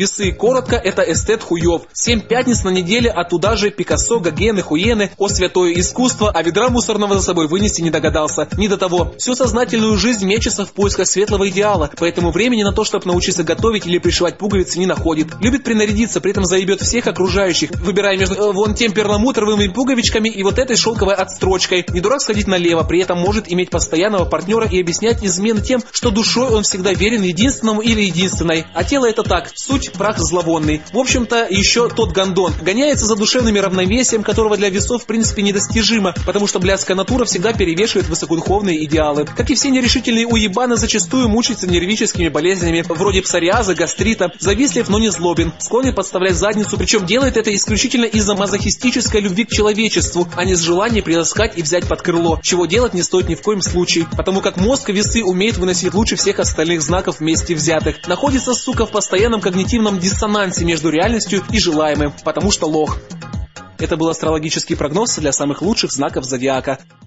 Весы. Коротко, это эстет хуёв. 7 пятниц на неделе, а туда же Пикассо, Гогены, Хуены. О, святое искусство, а ведра мусорного за собой вынести не догадался. Не до того. Всю сознательную жизнь мечется в поисках светлого идеала, поэтому времени на то, чтобы научиться готовить или пришивать пуговицы, не находит. Любит принарядиться, при этом заебет всех окружающих, выбирая между вон тем перламутровыми пуговичками и вот этой шелковой отстрочкой. Не дурак сходить налево, при этом может иметь постоянного партнера и объяснять измены тем, что душой он всегда верен единственному или единственной. А тело это так, суть прах зловонный. В общем-то, еще тот гондон. Гоняется за душевным равновесием, которого для весов в принципе недостижимо, потому что блядская натура всегда перевешивает высокодуховные идеалы. Как и все нерешительные уебаны, зачастую мучаются нервическими болезнями, вроде псориаза, гастрита, завистлив, но не злобен, склонен подставлять задницу, причем делает это исключительно из-за мазохистической любви к человечеству, а не с желания приласкать и взять под крыло, чего делать не стоит ни в коем случае, потому как мозг весы умеет выносить лучше всех остальных знаков вместе взятых. Находится, сука, в постоянном когнитивном диссонансе между реальностью и желаемым, потому что лох. Это был астрологический прогноз для самых лучших знаков зодиака.